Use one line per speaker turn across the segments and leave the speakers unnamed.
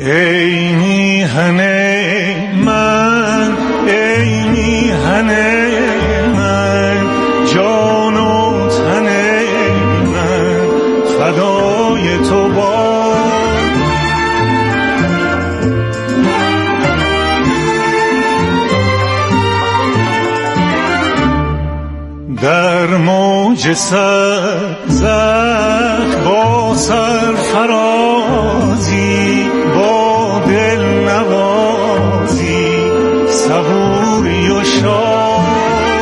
ای میهن من، ای میهن من، جان و تن من فدای تو باد. در موج سرزخ با سرفرازی، با دل نوازی، صبوری و شاد.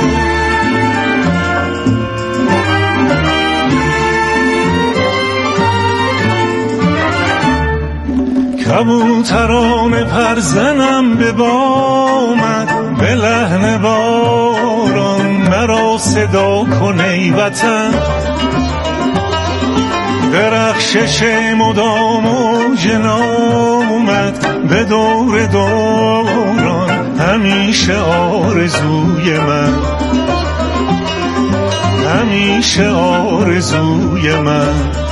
کبوتران پرزنم به بامت، به لحن باران مرا صدا کن ای وطن. درخشش مدام و جنامت به دور دوران، همیشه آرزوی من، همیشه آرزوی من.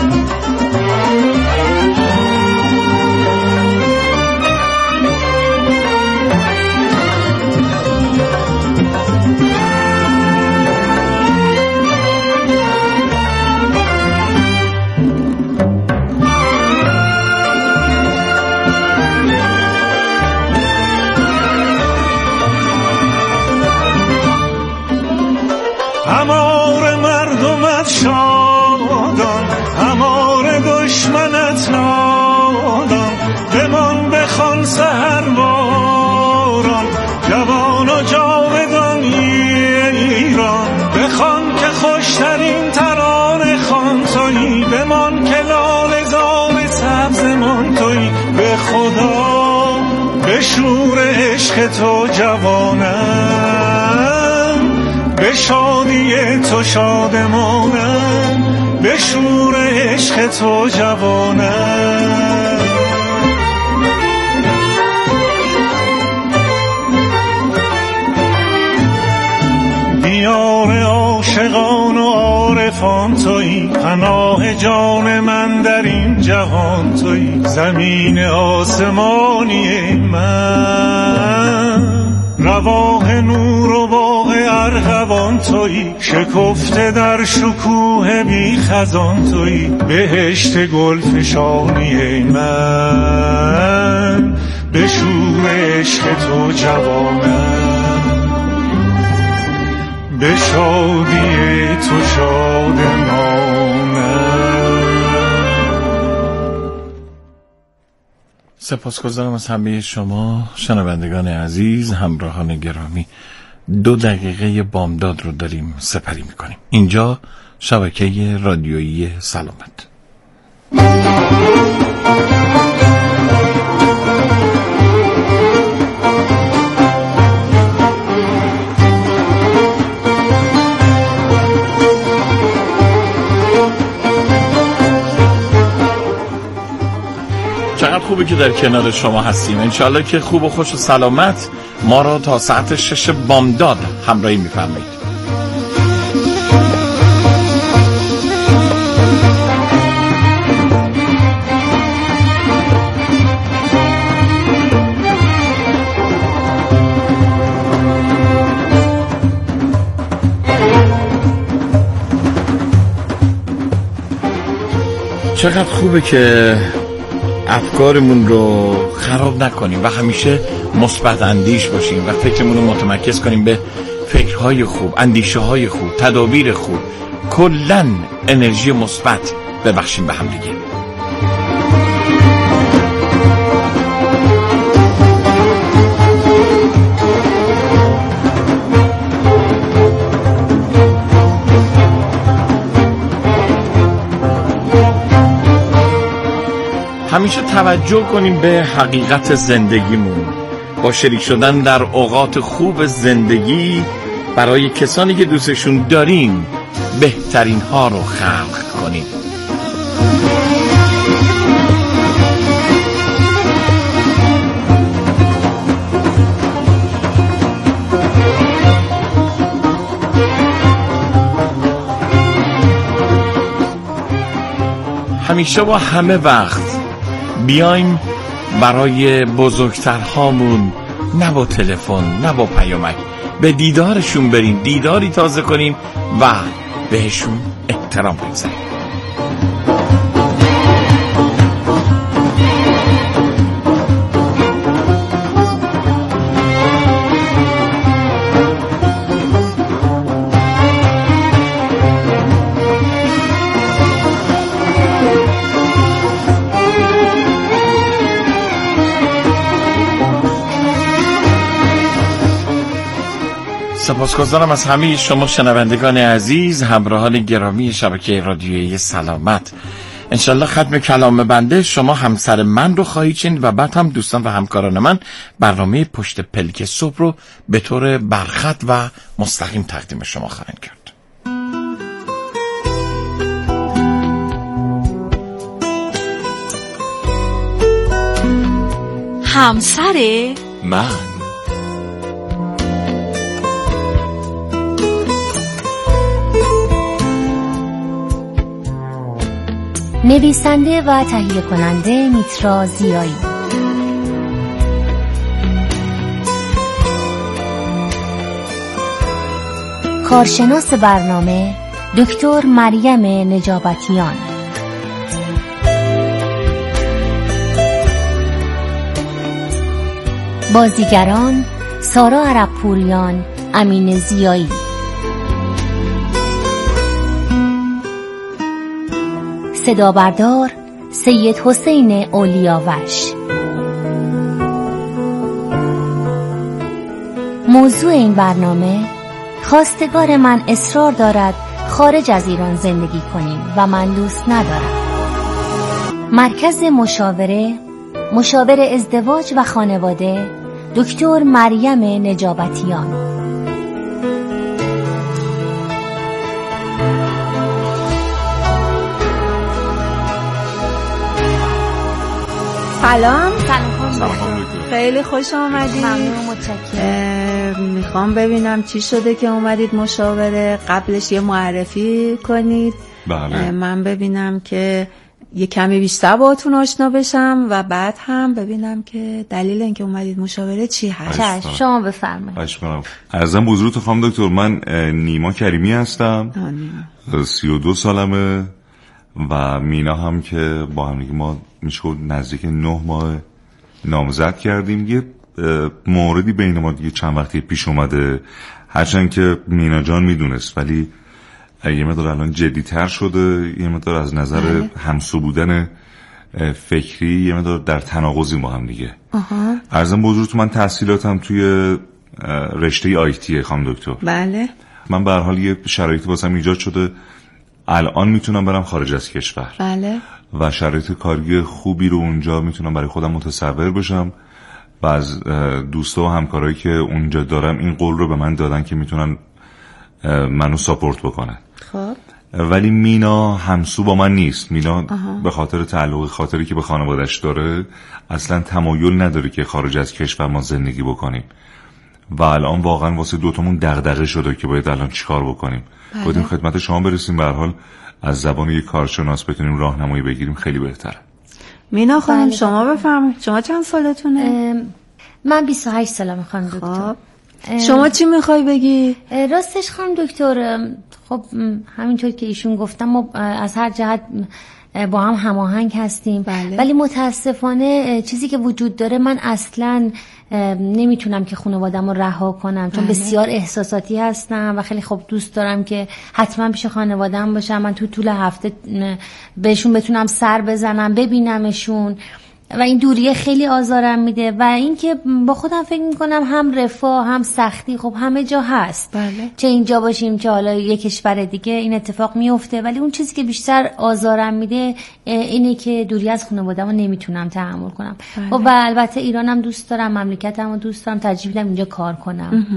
همار مردمت شادان، همار دشمنت نادان، بمان بخوان سحرباران، جوان و جاودان ایران. بخوان که خوشترین ترانه خوان تویی، بمان که لاله زار سبزمان تویی. به خدا به شور عشق تو جوانم، به شادی تو شادمانم، به شور عشق تو جوانم. دیار عاشقان و عارفان تویی، پناه جان من در این جهان تویی. زمین آسمانی من، رواح نور و باغ ارغوان تویی. شکفته در شکوه بی خزان تویی، بهشت گل فشانی من، به شور عشق تو جوانم، به شادی تو شادمانم.
سپاسگزارم از همه شما شنوندگان عزیز، همراهان گرامی. 2 دقیقه بامداد رو داریم سپری میکنیم. اینجا شبکه رادیویی سلامت. چقدر خوبه که در کنار شما هستیم. انشالله که خوب و خوش و سلامت ما را تا ساعت 6 بامداد همراهی می‌فرمایید. چقدر خوبه که افکارمون رو خراب نکنیم و همیشه مثبت اندیش باشیم و فکرمون رو متمرکز کنیم به فکرهای خوب، اندیشه های خوب، تدابیر خوب، کلاً انرژی مثبت ببخشیم به هم دیگه. همیشه توجه کنیم به حقیقت زندگیمون، با شریک شدن در اوقات خوب زندگی برای کسانی که دوستشون داریم بهترین ها رو خلق کنیم. همیشه با همه وقت بیایم برای بزرگترهامون نه با تلفن نه با پیامک به دیدارشون بریم، دیداری تازه کنیم و بهشون احترام بگذاریم. سپاسگزارم از همه شما شنوندگان عزیز، همراهان گرامی شبکه رادیویی سلامت. انشالله ختم کلام بنده شما همسر من رو خواهید شنید و بعد هم دوستان و همکاران من برنامه پشت پلک صبح رو به طور برخط و مستقیم تقدیم شما خواهند کرد.
همسر
من
نویسنده و تهیه کننده میترا زیایی. کارشناس برنامه دکتر مریم نجابتیان. بازیگران سارا عربپوریان، امین زیایی. صدا بردار سید حسین اولیاوش. موضوع این برنامه: خواستگار من اصرار دارد خارج از ایران زندگی کنیم و من دوست ندارم. مرکز مشاور ازدواج و خانواده دکتر مریم نجابتیان.
سلام.
خیلی خوش آمدید.
ممنون، متشکرم.
میخوام ببینم چی شده که اومدید مشاوره. قبلش یه معرفی کنید.
بله.
من ببینم که یه کمی بیشتر باهاتون آشنا بشم و بعد هم ببینم که دلیل اینکه اومدید مشاوره چی هست.
شما بفرمایید.
عرضم بزرگتون خانم دکتر، من نیما کریمی هستم. 32 سالمه و مینا هم که با هم دیگه ما میشه نزدیک 9 ماه نامزد کردیم. یه موردی بین ما دیگه چند وقتی پیش اومده، هرچند که مینا جان میدونست، ولی یه مقدار الان جدی‌تر شده. یه مقدار از نظر همسو بودن فکری یه مقدار در تناقضیم با هم دیگه. عرضم بزرگتون من تحصیلاتم توی رشته آیتی خانم دکتر.
بله.
من به هر حال یه شرایطی واسم ایجاد شده، الان میتونم برم خارج از کشور.
بله.
و شرایط کاری خوبی رو اونجا میتونم برای خودم متصور بشم و از دوستا و همکارایی که اونجا دارم این قول رو به من دادن که میتونن منو ساپورت بکنن.
خب
ولی مینا همسو با من نیست. مینا به خاطر تعلق خاطری که به خانواده‌اش داره اصلا تمایل نداره که خارج از کشور ما زندگی بکنیم و الان واقعا واسه دوتامون دغدغه شده که باید الان چیکار بکنیم. باید خدمت شما برسیم، به هر حال از زبان یک کارشناس بتونیم راهنمایی بگیریم، خیلی بهتره.
مینا خانم شما بفرمایید، شما چند سالتونه؟
من 28 سالمه خانم دکتر.
شما چی میخوای بگی؟
راستش خانم دکتر، خب همینطور که ایشون گفتم ما از هر جهت با هم هماهنگ هستیم.
بله.
ولی متاسفانه چیزی که وجود داره، من اصلا نمیتونم که خانواده‌مو رها کنم، چون بسیار احساساتی هستم و خیلی خوب دوست دارم که حتما پیش خانواده‌ام باشم. من تو طول هفته بهشون بتونم سر بزنم، ببینمشون و این دوریه خیلی آزارم میده و اینکه با خودم فکر میکنم هم رفاه هم سختی خب همه جا هست.
بله. چه
اینجا باشیم چه حالا یک کشور دیگه این اتفاق میفته، ولی اون چیزی که بیشتر آزارم میده اینه که دوری از خانواده‌مو نمیتونم تحمل کنم.
بله.
و البته ایرانم دوست دارم، مملکتمو دوست دارم، ترجیح میدم اینجا کار کنم.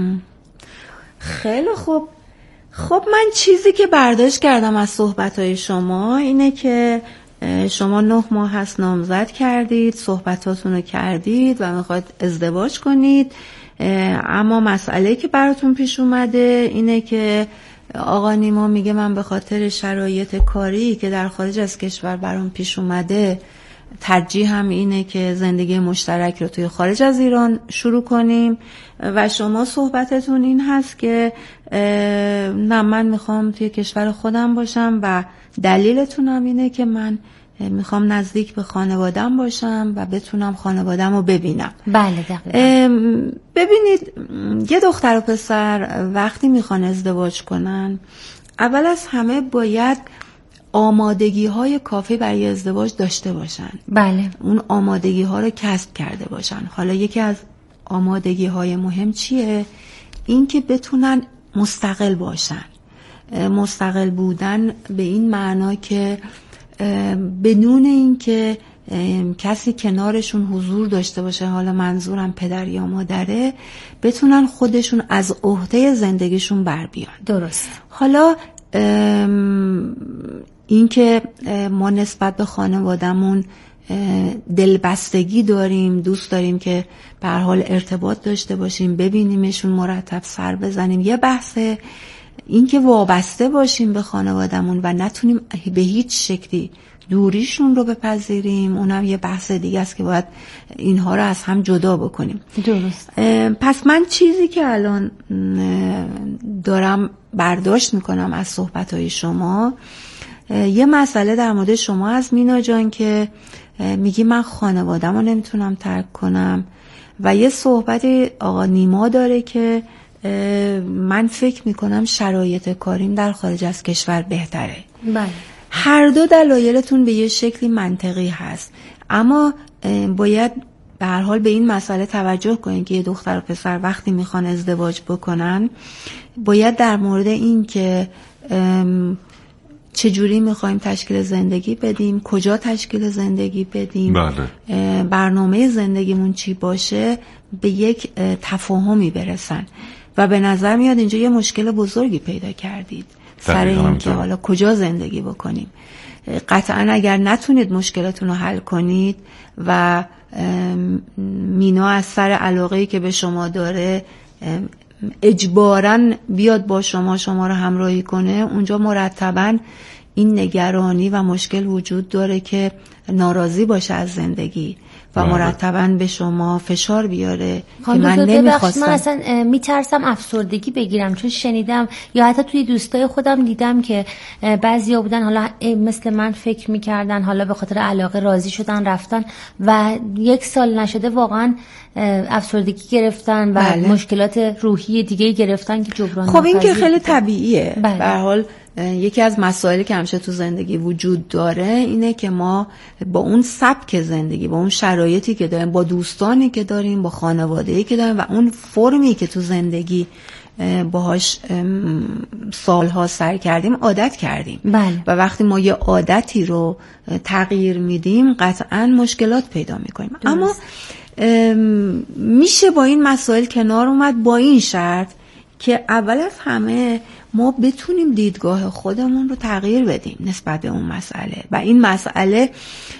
خیلی خوب. خب من چیزی که برداشت کردم از صحبت‌های شما اینه که شما 9 ماه هست نامزد کردید، صحبتاتون رو کردید و میخواید ازدواج کنید، اما مسئله‌ای که براتون پیش اومده اینه که آقا نیما میگه من به خاطر شرایط کاری که در خارج از کشور برام پیش اومده ترجیح هم اینه که زندگی مشترک رو توی خارج از ایران شروع کنیم و شما صحبتتون این هست که نه من میخوام توی کشور خودم باشم و دلیلتون هم اینه که من میخوام نزدیک به خانوادم باشم و بتونم خانوادم رو ببینم.
بله دقیقا.
ببینید یه دختر و پسر وقتی میخوان ازدواج کنن اول از همه باید آمادگی های کافی برای ازدواج داشته باشن.
بله.
اون آمادگی ها رو کسب کرده باشن. حالا یکی از آمادگی های مهم چیه؟ این که بتونن مستقل باشن. مستقل بودن به این معنا که بدون این که کسی کنارشون حضور داشته باشه، حالا منظورم پدر یا مادره، بتونن خودشون از عهده زندگیشون بر بیان.
درست.
حالا این که ما نسبت به خانوادمون دلبستگی داریم، دوست داریم که به هر حال ارتباط داشته باشیم، ببینیمشون، مرتب سر بزنیم، یه بحثه. این که وابسته باشیم به خانوادمون و نتونیم به هیچ شکلی دوریشون رو بپذیریم، اونم یه بحث دیگه است که باید اینها رو از هم جدا بکنیم.
درست.
پس من چیزی که الان دارم برداشت میکنم از صحبتهای شما، یه مسئله در مورد شما از مینا جان که میگی من خانوادم رو نمیتونم ترک کنم و یه صحبت آقا نیما داره که من فکر میکنم شرایط کاریم در خارج از کشور بهتره.
بله.
هر دو دلایلتون به یه شکلی منطقی هست، اما باید به هر حال به این مسئله توجه کنید که یه دختر و پسر وقتی میخوان ازدواج بکنن باید در مورد این که چجوری میخوایم تشکیل زندگی بدیم، کجا تشکیل زندگی بدیم،
بله.
برنامه زندگیمون چی باشه، به یک تفاهمی برسن. و به نظر میاد اینجا یه مشکل بزرگی پیدا کردید سر این که حالا کجا زندگی بکنیم. قطعا اگر نتونید مشکلتون رو حل کنید و مینا از سر علاقه‌ای که به شما داره اجباراً بیاد با شما رو همراهی کنه، اونجا مرتباً این نگرانی و مشکل وجود داره که ناراضی باشه از زندگی و مرتباً به شما فشار بیاره که من نمیخواستم.
من اصلا میترسم افسردگی بگیرم، چون شنیدم یا حتی توی دوستای خودم دیدم که بعضیا بودن حالا مثل من فکر میکردن، حالا به خاطر علاقه راضی شدن رفتن و 1 سال نشده واقعا افسردگی گرفتن و
بله.
مشکلات روحی دیگه گرفتن که جبران
خب این که خیلی طبیعیه.
بله.
به هر حال یکی از مسائلی که همیشه تو زندگی وجود داره اینه که ما با اون سبک زندگی، با اون شرایطی که داریم، با دوستانی که داریم، با خانواده‌ای که داریم و اون فرمی که تو زندگی باهاش سالها سر کردیم عادت کردیم.
بله.
و وقتی ما یه عادتی رو تغییر میدیم قطعاً مشکلات پیدا میکنیم. اما میشه با این مسائل کنار اومد با این شرط که اول از همه ما بتونیم دیدگاه خودمون رو تغییر بدیم نسبت به اون مسئله و این مسئله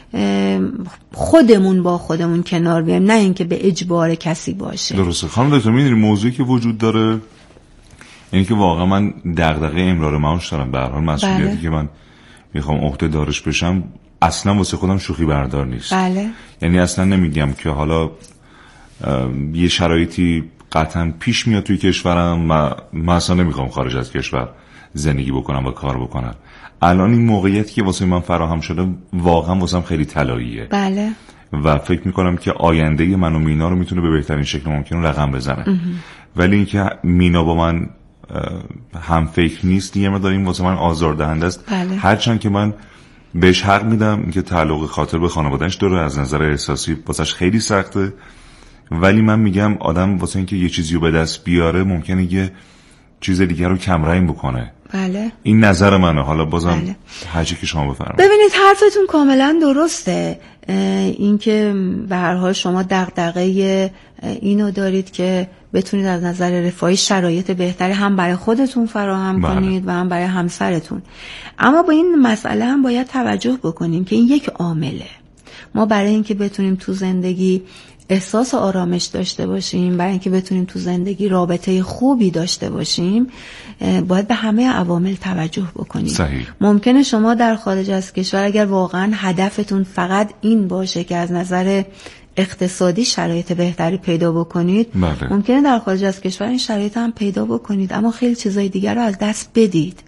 خودمون با خودمون کنار بیایم، نه اینکه به اجبار کسی باشه.
درسته. خانم دکتر میدونی موضوعی که وجود داره اینه که واقعا من دغدغه امرار معاش دارم. به هر حال مسئولیتی
بله.
که من میخوام عهده دارش بشم اصلا واسه خودم شوخی بردار نیست.
بله.
یعنی اصلا نمیگم که حالا یه شرایطی قطعا پیش میاد توی کشورم و من اصلا نمیخوام خارج از کشور زندگی بکنم و کار بکنم. الان این موقعیتی که واسه من فراهم شده واقعا واسم خیلی طلاییه.
بله.
و فکر میکنم که آینده من و مینا رو میتونه به بهترین شکل ممکن رقم بزنه. ولی اینکه مینا با من هم فکر نیست یه مقدار این واسه من آزاردهنده است.
بله.
هرچند که من بهش حق میدم اینکه تعلق خاطر به خانواده‌اش داره، از نظر احساسی واسش خیلی سخته، ولی من میگم آدم واسه اینکه یه چیزی رو به دست بیاره ممکنه یه چیز دیگه رو کمرنگ بکنه.
بله.
این نظر منه. حالا بازم
بله.
هرچی که شما بفرمایید.
ببینید حرفتون کاملا درسته. اینکه به هر حال شما دغدغه اینو دارید که بتونید از نظر رفاهی شرایط بهتری هم برای خودتون فراهم
بله.
کنید و هم برای همسرتون. اما با این مسئله هم باید توجه بکنیم که این یک عامله. ما برای اینکه بتونیم تو زندگی احساس آرامش داشته باشیم، برای اینکه بتونیم تو زندگی رابطه خوبی داشته باشیم، باید به همه عوامل توجه بکنیم.
صحیح.
ممکنه شما در خارج از کشور اگر واقعا هدفتون فقط این باشه که از نظر اقتصادی شرایط بهتری پیدا بکنید،
بله.
ممکنه در خارج از کشور این شرایط هم پیدا بکنید، اما خیلی چیزای دیگر رو از دست بدید.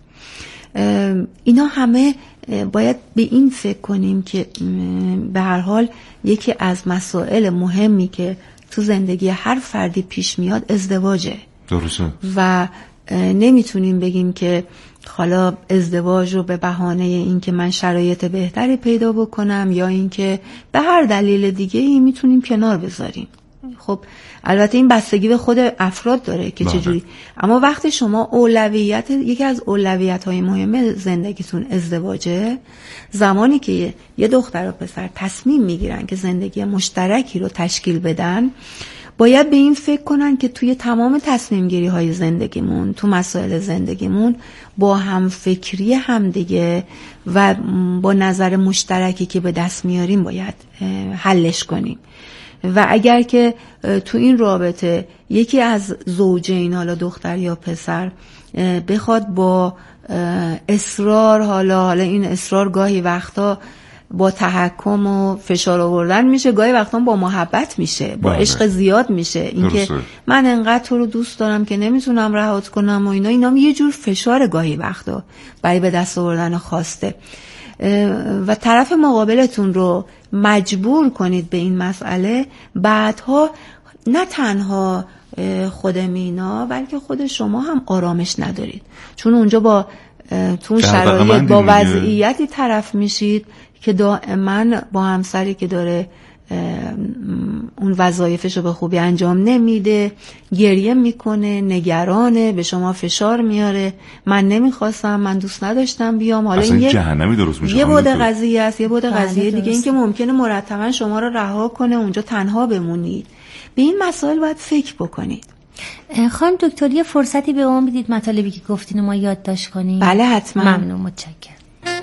اینا همه باید به این فکر کنیم که به هر حال یکی از مسائل مهمی که تو زندگی هر فردی پیش میاد ازدواجه.
درسته.
و نمیتونیم بگیم که حالا ازدواج رو به بهانه این که من شرایط بهتری پیدا بکنم یا این که به هر دلیل دیگه ای میتونیم کنار بذاریم. خب البته این بستگی به خود افراد داره که چجوری، اما وقتی شما یکی از اولویت‌های مهم زندگیتون ازدواجه، زمانی که یه دختر و پسر تصمیم میگیرن که زندگی مشترکی رو تشکیل بدن، باید به این فکر کنن که توی تمام تصمیم گیری های زندگیمون، تو مسائل زندگیمون با هم فکری هم دیگه و با نظر مشترکی که به دست میاریم باید حلش کنیم. و اگر که تو این رابطه یکی از زوجین، حالا دختر یا پسر، بخواد با اصرار، حالا این اصرار گاهی وقتا با تحکم و فشار آوردن میشه، گاهی وقتا با محبت میشه، با عشق زیاد میشه، اینکه من انقدر تو رو دوست دارم که نمیتونم رهات کنم و اینا یه جور فشار گاهی وقتا برای به دست آوردن خواسته و طرف مقابلتون رو مجبور کنید به این مسئله. بعدها نه تنها خود مینا بلکه خود شما هم آرامش ندارید، چون اونجا با تو شرایط با وضعیتی طرف میشید که دائما با همسری که داره اون وظایفش رو به خوبی انجام نمیده گریه میکنه، نگرانه، به شما فشار میاره، من نمیخواستم، من دوست نداشتم بیام. حالا این
جهنمی درست میشه.
یه بود قضیه است. یه بود قضیه دیگه این که ممکنه مرتبا شما رو رها کنه، اونجا تنها بمونید. به این مسائل باید فکر بکنید.
خانم دکتر یه فرصتی به ما بدید مطالبی که گفتین ما یادداشت کنیم؟
بله حتما.
ممنون، متشکرم.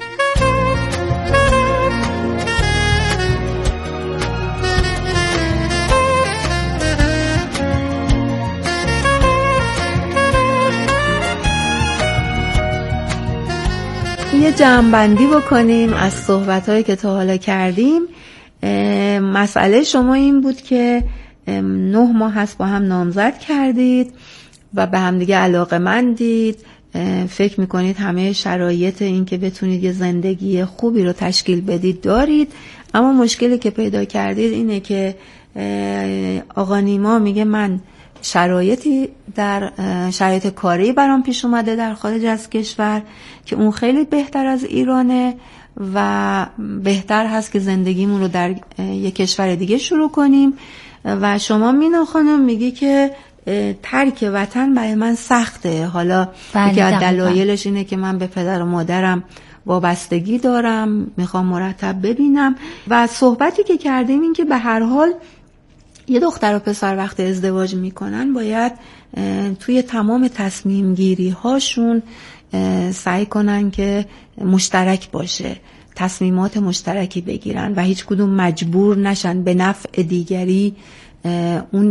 یه جمع‌بندی بکنیم از صحبت‌هایی که تا حالا کردیم. مسئله شما این بود که 9 ماه هست با هم نامزد کردید و به هم دیگه علاقه‌مندید، فکر میکنید همه شرایط این که بتونید یه زندگی خوبی رو تشکیل بدید دارید، اما مشکلی که پیدا کردید اینه که آقا نیما میگه من شرایط کاری برام پیش اومده در خارج از کشور که اون خیلی بهتر از ایرانه و بهتر هست که زندگیمون رو در یک کشور دیگه شروع کنیم و شما مینا خانم میگی که ترک وطن برای من سخته. حالا یکی از دلایلش اینه که من به پدر و مادرم وابستگی دارم، میخوام مرتب ببینم. و صحبتی که کردیم این که به هر حال یه دختر و پسر وقتی ازدواج میکنن باید توی تمام تصمیم گیری هاشون سعی کنن که مشترک باشه، تصمیمات مشترکی بگیرن و هیچ کدوم مجبور نشن به نفع دیگری اون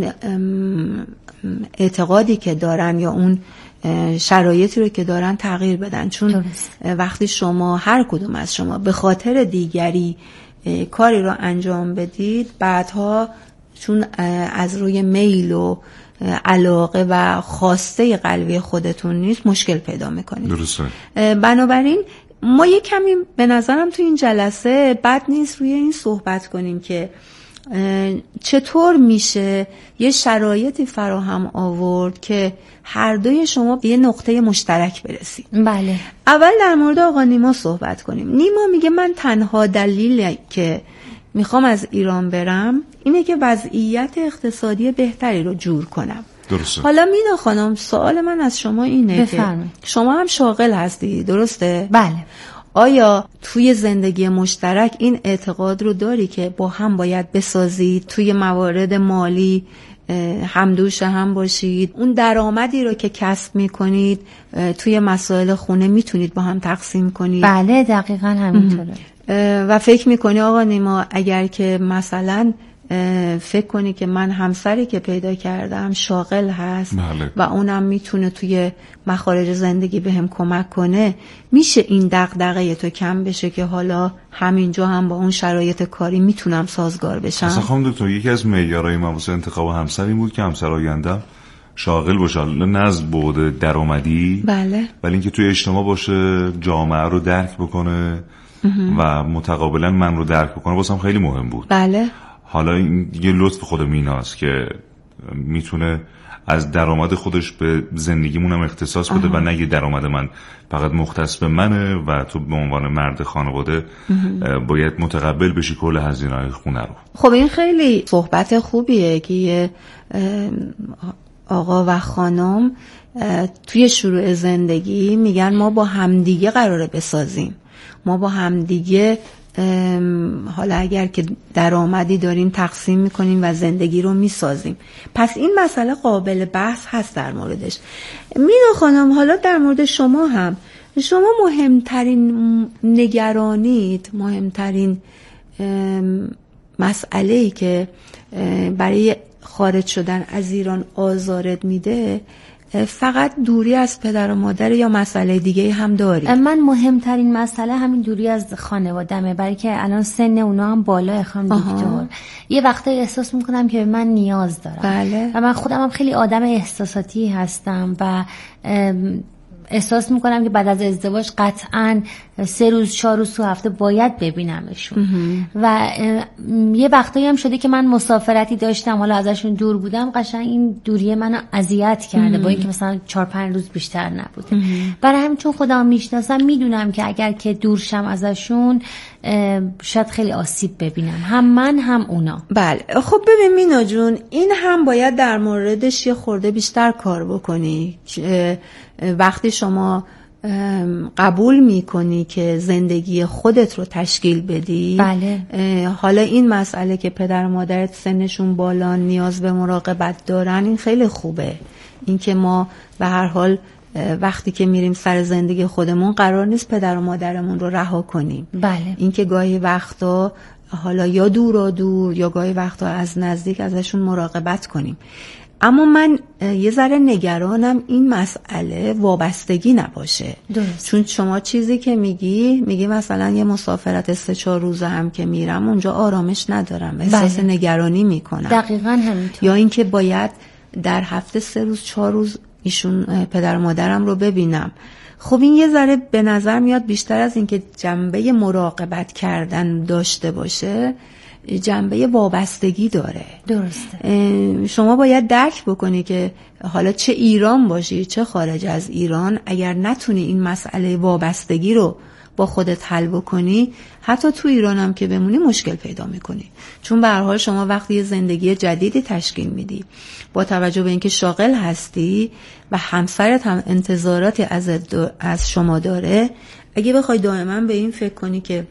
اعتقادی که دارن یا اون شرایطی رو که دارن تغییر بدن. چون وقتی شما هر کدوم از شما به خاطر دیگری کاری رو انجام بدید، بعدها چون از روی میل و علاقه و خواسته قلبی خودتون نیست مشکل پیدا میکنید.
درسته.
بنابراین ما یه کمی به نظرم تو این جلسه بد نیست روی این صحبت کنیم که چطور میشه یه شرایطی فراهم آورد که هر دوی شما به یه نقطه مشترک برسید.
بله.
اول در مورد آقا نیما صحبت کنیم. نیما میگه من تنها دلیلی که میخوام از ایران برم اینه که وضعیت اقتصادی بهتری رو جور کنم.
درسته.
حالا مینا خانم سوال من از شما اینه
بفرمایید.
که شما هم شاغل هستی، درسته؟
بله.
آیا توی زندگی مشترک این اعتقاد رو داری که با هم باید بسازید، توی موارد مالی همدوش هم باشید، اون درآمدی رو که کسب میکنید توی مسائل خونه میتونید با هم تقسیم کنید؟
بله دقیقاً همینطوره.
و فکر میکنی آقا نیما اگر که مثلا فکر کنی که من همسری که پیدا کردم شاغل هست
بله.
و اونم میتونه توی مخارج زندگی بهم کمک کنه، میشه این دغدغه تو کم بشه که حالا همینجا هم با اون شرایط کاری میتونم سازگار بشم.
اصلا خانم دکتر یکی از معیارهای من واسه انتخاب همسر این بود که همسر آیندم شاغل باشه، نه از بعد درآمدی،
بله،
ولی اینکه توی اجتماع باشه، جامعه رو درک بکنه و متقابلا من رو درک بکنه، واسم خیلی مهم بود.
بله.
حالا این یه لطف خود میناست که میتونه از درآمد خودش به زندگیمون هم اختصاص بده و نه یه درآمد من فقط مختص به منه و تو به عنوان مرد خانواده باید متقبل بشی کل هزینه‌های خونه رو.
خب این خیلی صحبت خوبیه که یه آقا و خانم توی شروع زندگی میگن ما با همدیگه قراره بسازیم، ما با همدیگه حالا اگر که درآمدی داریم تقسیم میکنیم و زندگی رو میسازیم. پس این مسئله قابل بحث هست در موردش. مینا خانم، حالا در مورد شما هم، شما مهمترین نگرانیت، مهمترین مسئله‌ای که برای خارج شدن از ایران آزارت میده فقط دوری از پدر و مادر یا مسئله دیگه هم داری؟
من مهمترین مسئله همین دوری از خانوادمه، برای که الان سن اونا هم بالاه خانم دکتر. یه وقتایی احساس میکنم که به من نیاز دارم.
بله.
و من خودم هم خیلی آدم احساساتی هستم و احساس میکنم که بعد از ازدواج قطعاً 3 روز 4 روز تو هفته باید ببینمشون. و یه وقتایی هم شده که من مسافرتی داشتم، حالا ازشون دور بودم، قشنگ این دوریه منو اذیت کرده با اینکه مثلا 4-5 روز بیشتر نبوده. برای همین چون خودم میشناسم میدونم که اگر که دور شم ازشون شاید خیلی آسیب ببینم، هم من هم اونا.
بله. خب ببین مینا جون، این هم باید در موردش یه خورده بیشتر کار بکنی. وقتی شما قبول میکنی که زندگی خودت رو تشکیل بدی،
بله.
حالا این مسئله که پدر و مادرت سنشون بالا نیاز به مراقبت دارن، این خیلی خوبه. این که ما به هر حال وقتی که میریم سر زندگی خودمون قرار نیست پدر و مادرمون رو رها کنیم.
بله.
این که گاهی وقتا حالا یا دور یا گاهی وقتا از نزدیک ازشون مراقبت کنیم. اما من یه ذره نگرانم این مسئله وابستگی نباشه.
درست.
چون شما چیزی که میگی مثلا یه مسافرت 3-4 روزه هم که میرم اونجا آرامش ندارم، احساس نگرانی میکنم.
دقیقاً همینطور.
یا اینکه باید در هفته 3 روز 4 روز ایشون پدر و مادرم رو ببینم. خب این یه ذره به نظر میاد بیشتر از اینکه جنبه مراقبت کردن داشته باشه، جنبه وابستگی داره.
درسته.
شما باید درک بکنی که حالا چه ایران باشی چه خارج از ایران، اگر نتونی این مسئله وابستگی رو با خودت حل بکنی، حتی تو ایران هم که بمونی مشکل پیدا میکنی. چون به هر حال شما وقتی یه زندگی جدیدی تشکیل میدی، با توجه به اینکه شاغل هستی و همسرت هم انتظاراتی از شما داره، اگه بخوای دائما به این فکر کنی که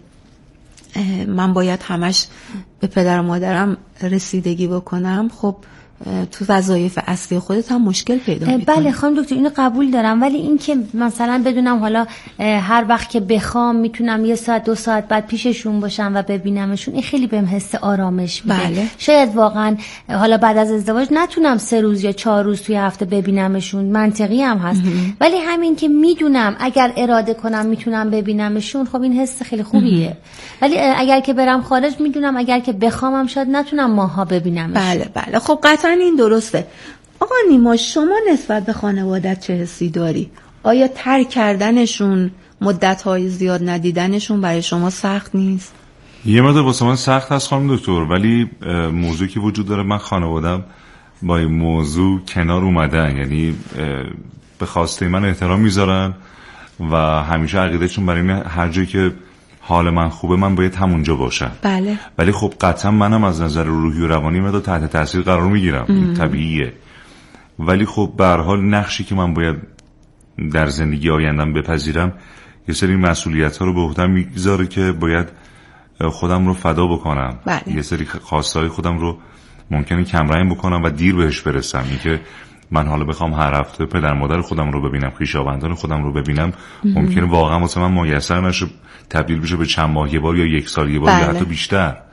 من باید همش به پدر و مادرم رسیدگی بکنم، خب تو وظایف اصلی خودت هم مشکل پیدا می‌کنی.
بله خانم دکتر، اینو قبول دارم، ولی این که مثلا بدونم حالا هر وقت که بخوام میتونم 1 ساعت 2 ساعت بعد پیششون باشم و ببینمشون، این خیلی بهم حس آرامش میده.
بله.
شاید واقعا حالا بعد از ازدواج نتونم 3 روز یا 4 روز توی هفته ببینمشون، منطقی هم هست. ولی همین که میدونم اگر اراده کنم میتونم ببینمشون، خب این حس خیلی خوبیه. ولی اگر که برم خارج میدونم اگر که بخوامم شاید نتونم ماها ببینمشون.
بله. خب قطعا این درسته. آقا نیما، شما نسبت به خانوادت چه حسی داری؟ آیا ترک کردنشون، مدت‌های زیاد ندیدنشون برای شما سخت نیست؟
یه مقدار واسه من سخت هست خانم دکتر، ولی موضوعی که وجود داره، من خانوادم با این موضوع کنار اومدن، یعنی به خواسته من احترام میذارن و همیشه عقیدهشون برای این هر جایی که حال من خوبه من باید همونجا باشم.
بله.
ولی خب قطعا منم از نظر روحی و روانی مدار تحت تاثیر قرار میگیرم، این طبیعیه. ولی خب به هر حال نقشی که من باید در زندگی آیندم بپذیرم، یه سری مسئولیت ها رو به عهدم میگذاره که باید خودم رو فدا بکنم.
بله.
یه سری خواستهای خودم رو ممکنه کمرنگ بکنم و دیر بهش برسم. این که من حالا بخوام هر هفته پدر مادر خودم رو ببینم، خویشاوندان خودم رو ببینم، ممکنه واقعا واسه من میسر نشه، تبدیل بشه به چند ماه یه بار یا 1 سال یه بار.
بله.
یا حتی بیشتر.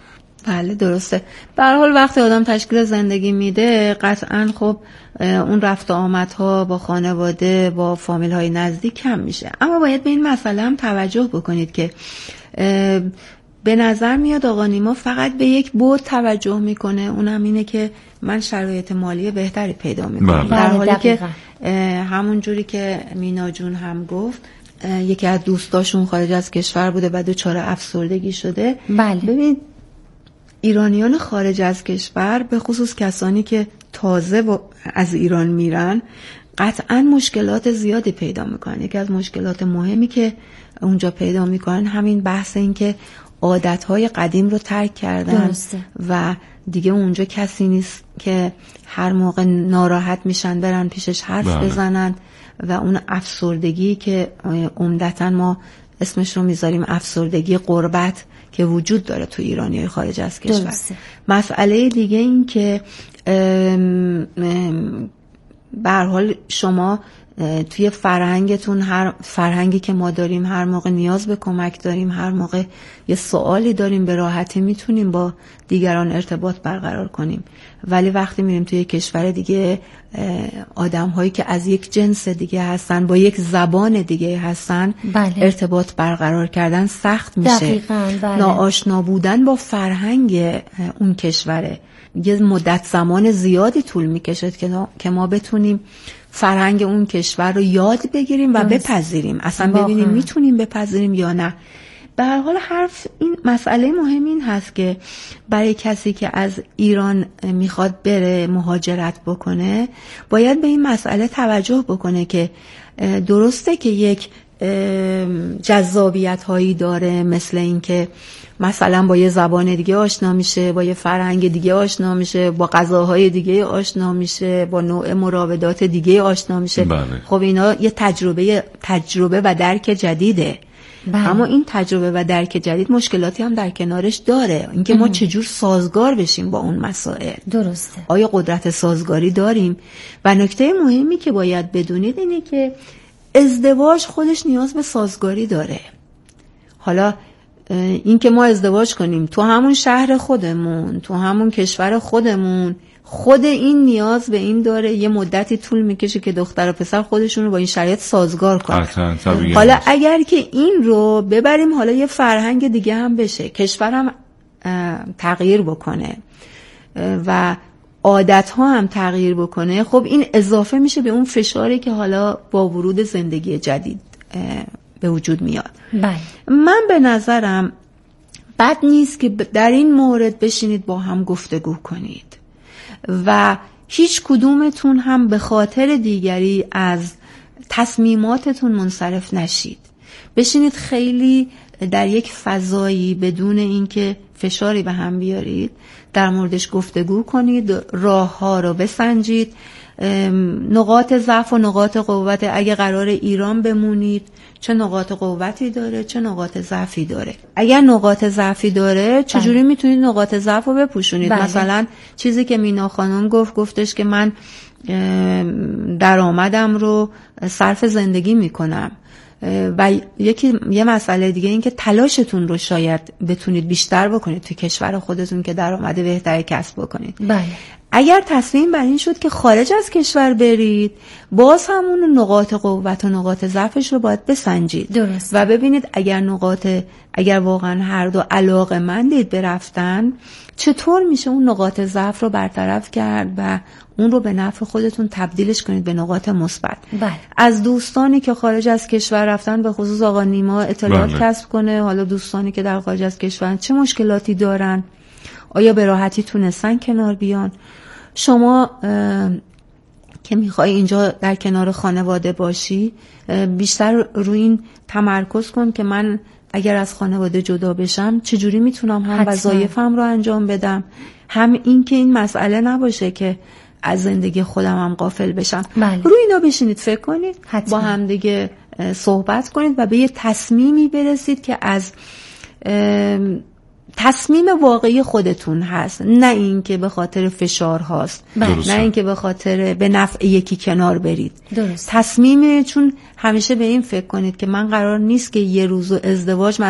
بله درسته. به هر حال وقتی آدم تشکیل زندگی میده قطعاً خب اون رفت و آمدها با خانواده با فامیل های نزدیک کم میشه. اما باید به این مسئله هم توجه بکنید که به نظر میاد آقا نیما فقط به یک بود توجه میکنه، اونم اینه که من شرایط مالی بهتری پیدا میکنم، در حالی که همون جوری که مینا جون هم گفت یکی از دوستاشون خارج از کشور بوده و دچار افسردگی شده.
بله.
ببین ایرانیان خارج از کشور به خصوص کسانی که تازه از ایران میرن قطعا مشکلات زیادی پیدا میکنن. یکی از مشکلات مهمی که اونجا پیدا میکنن همین بحث این که عادتهای قدیم رو ترک کردن.
درسته.
و دیگه اونجا کسی نیست که هر موقع ناراحت میشن برن پیشش حرف بزنن و اون افسردگی که عمدتاً ما اسمش رو میذاریم افسردگی غربت که وجود داره تو ایرانیای خارج از کشور.
درسته.
مسئله دیگه این که به هر حال شما توی فرهنگتون، هر فرهنگی که ما داریم، هر موقع نیاز به کمک داریم، هر موقع یه سوالی داریم، به راحتی میتونیم با دیگران ارتباط برقرار کنیم. ولی وقتی میریم توی کشور دیگه آدم هایی که از یک جنس دیگه هستن با یک زبان دیگه هستن،
بله.
ارتباط برقرار کردن سخت میشه.
دقیقاً. بله.
ناآشنا بودن با فرهنگ اون کشوره یه مدت زمان زیادی طول میکشه که ما بتونیم فرهنگ اون کشور رو یاد بگیریم و بپذیریم، اصلا ببینیم میتونیم بپذیریم یا نه. به هر حال این مسئله مهم این هست که برای کسی که از ایران میخواد بره مهاجرت بکنه باید به این مسئله توجه بکنه که درسته که یک جذابیت هایی داره، مثل این که مثلا با یه زبان دیگه آشنا میشه، با یه فرهنگ دیگه آشنا میشه، با غذاهای دیگه آشنا میشه، با نوع مراودات دیگه آشنا میشه.
بله.
خب اینا یه تجربه و درک جدیده.
بله.
اما این تجربه و درک جدید مشکلاتی هم در کنارش داره، اینکه ما چجور سازگار بشیم با اون مسائل.
درسته.
آیا قدرت سازگاری داریم؟ و نکته مهمی که باید بدونید اینه که ازدواج خودش نیاز به سازگاری داره. حالا این که ما ازدواج کنیم تو همون شهر خودمون، تو همون کشور خودمون، خود این نیاز به این داره یه مدتی طول میکشه که دختر و پسر خودشون رو با این شرایط سازگار کنن. حالا اگر که این رو ببریم حالا یه فرهنگ دیگه هم بشه، کشورم تغییر بکنه و عادت ها هم تغییر بکنه، خب این اضافه میشه به اون فشاری که حالا با ورود زندگی جدید به وجود میاد.
بله.
من به نظرم بد نیست که در این مورد بشینید با هم گفتگو کنید و هیچ کدومتون هم به خاطر دیگری از تصمیماتتون منصرف نشید. بشینید خیلی در یک فضایی بدون اینکه فشاری به هم بیارید در موردش گفتگو کنید، راه ها رو بسنجید، نقاط ضعف و نقاط قوت، اگه قرار ایران بمونید چه نقاط قوتی داره چه نقاط ضعفی داره. اگر نقاط ضعفی داره چجوری میتونید نقاط ضعف رو بپوشونید؟ بله. مثلا چیزی که مینا خانم گفتش که من درآمدم رو صرف زندگی میکنم و یه مسئله دیگه این که تلاشتون رو شاید بتونید بیشتر بکنید تو کشور خودتون که درآمد بهتری کسب بکنید.
بله.
اگر تصمیم بر این شد که خارج از کشور برید، باز همون نقاط قوت و نقاط ضعفش رو باید بسنجید.
درست.
و ببینید اگر واقعا هر دو علاقه‌مندید به رفتن، چطور میشه اون نقاط ضعف رو برطرف کرد و اون رو به نفع خودتون تبدیلش کنید به نقاط مثبت.
بله.
از دوستانی که خارج از کشور رفتن به خصوص آقا نیما اطلاعات کسب کنه، حالا دوستانی که در خارج از کشور چه مشکلاتی دارن، آیا به راحتی تونستن کنار بیان. شما که میخوای اینجا در کنار خانواده باشی بیشتر روی این تمرکز کن که من اگر از خانواده جدا بشم چجوری میتونم هم وظایفم رو انجام بدم، هم این که این مسئله نباشه که از زندگی خودم هم غافل بشم.
بله.
روی اینا بشینید فکر کنید،
حتما.
با هم دیگه صحبت کنید و به یه تصمیمی برسید که از تصمیم واقعی خودتون هست، نه این که به خاطر فشار هاست، نه این که به خاطر به نفع یکی کنار برید.
درست.
تصمیم، چون همیشه به این فکر کنید که من قرار نیست که یه روز ازدواج